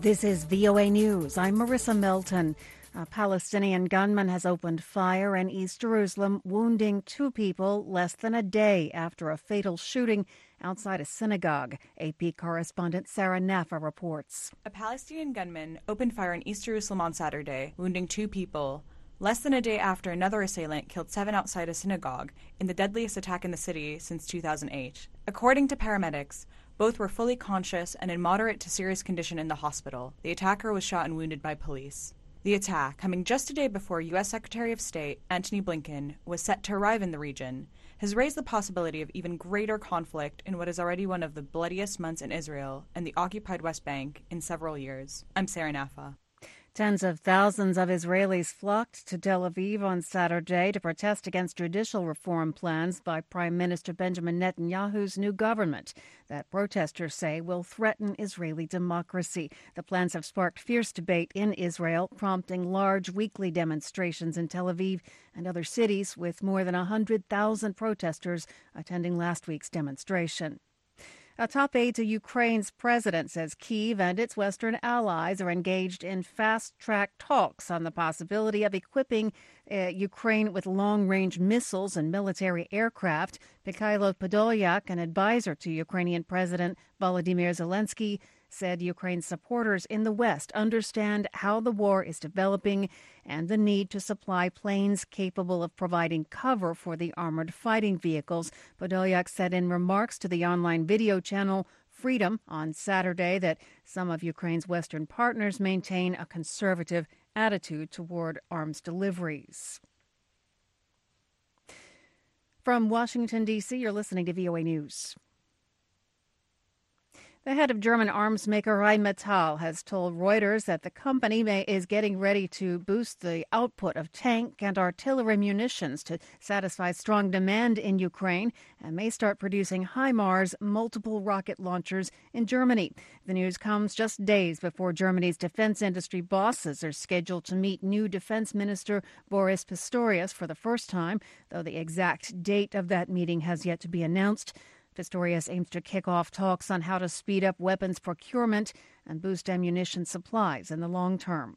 This is VOA News. I'm Marissa Melton. A Palestinian gunman has opened fire in East Jerusalem, wounding 2 people less than a day after a fatal shooting outside a synagogue. AP correspondent Sarah Naffa reports. A Palestinian gunman opened fire in East Jerusalem on Saturday, wounding 2 people, less than a day after another assailant killed 7 outside a synagogue in the deadliest attack in the city since 2008. According to paramedics, both were fully conscious and in moderate to serious condition in the hospital. The attacker was shot and wounded by police. The attack, coming just a day before U.S. Secretary of State Antony Blinken was set to arrive in the region, has raised the possibility of even greater conflict in what is already one of the bloodiest months in Israel and the occupied West Bank in several years. I'm Sarah Naffa. Tens of thousands of Israelis flocked to Tel Aviv on Saturday to protest against judicial reform plans by Prime Minister Benjamin Netanyahu's new government that protesters say will threaten Israeli democracy. The plans have sparked fierce debate in Israel, prompting large weekly demonstrations in Tel Aviv and other cities, with more than 100,000 protesters attending last week's demonstration. A top aide to Ukraine's president says Kyiv and its Western allies are engaged in fast-track talks on the possibility of equipping Ukraine with long-range missiles and military aircraft. Mikhailo Podolyak, an advisor to Ukrainian President Volodymyr Zelensky, said Ukraine's supporters in the West understand how the war is developing and the need to supply planes capable of providing cover for the armored fighting vehicles. Podolyak said in remarks to the online video channel Freedom on Saturday that some of Ukraine's Western partners maintain a conservative attitude toward arms deliveries. From Washington, D.C., you're listening to VOA News. The head of German arms maker Rheinmetall has told Reuters that the company is getting ready to boost the output of tank and artillery munitions to satisfy strong demand in Ukraine and may start producing HIMARS multiple rocket launchers in Germany. The news comes just days before Germany's defense industry bosses are scheduled to meet new Defense Minister Boris Pistorius for the first time, though the exact date of that meeting has yet to be announced. Pistorius aims to kick off talks on how to speed up weapons procurement and boost ammunition supplies in the long term.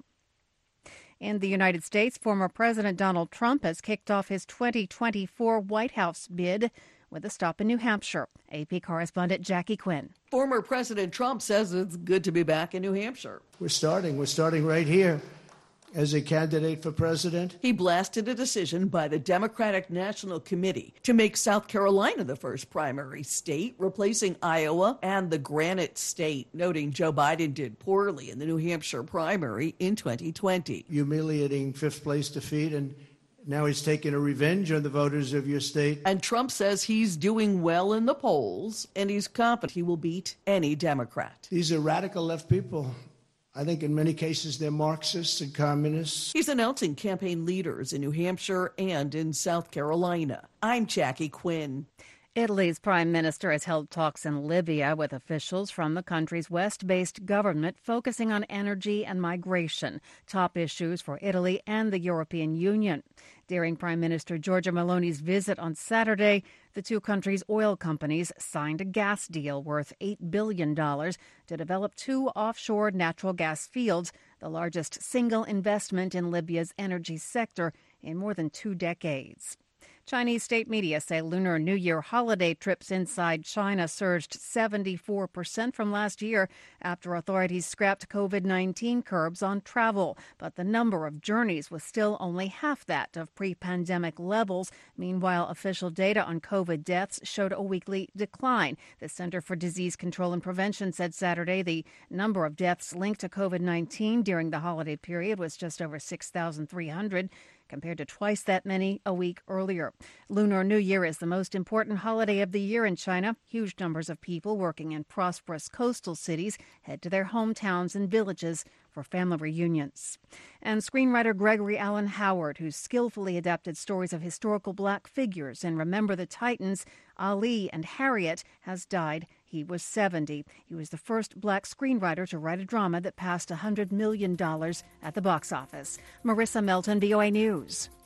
In the United States, former President Donald Trump has kicked off his 2024 White House bid with a stop in New Hampshire. AP correspondent Jackie Quinn. Former President Trump says it's good to be back in New Hampshire. We're starting right here. As a candidate for president. He blasted a decision by the Democratic National Committee to make South Carolina the first primary state, replacing Iowa and the Granite State, noting Joe Biden did poorly in the New Hampshire primary in 2020. Humiliating fifth-place defeat, and now he's taking a revenge on the voters of your state. And Trump says he's doing well in the polls, and he's confident he will beat any Democrat. These are radical left people. I think in many cases they're Marxists and communists. He's announcing campaign leaders in New Hampshire and in South Carolina. I'm Jackie Quinn. Italy's prime minister has held talks in Libya with officials from the country's West-based government focusing on energy and migration, top issues for Italy and the European Union. During Prime Minister Giorgia Meloni's visit on Saturday, the two countries' oil companies signed a gas deal worth $8 billion to develop 2 offshore natural gas fields, the largest single investment in Libya's energy sector in more than 2 decades. Chinese state media say Lunar New Year holiday trips inside China surged 74% from last year after authorities scrapped COVID-19 curbs on travel. But the number of journeys was still only half that of pre-pandemic levels. Meanwhile, official data on COVID deaths showed a weekly decline. The Center for Disease Control and Prevention said Saturday the number of deaths linked to COVID-19 during the holiday period was just over 6,300. Compared to twice that many a week earlier. Lunar New Year is the most important holiday of the year in China. Huge numbers of people working in prosperous coastal cities head to their hometowns and villages for family reunions. And screenwriter Gregory Allen Howard, who skillfully adapted stories of historical black figures in Remember the Titans, Ali and Harriet, has died. He was 70. He was the first black screenwriter to write a drama that passed $100 million at the box office. Marissa Melton, VOA News.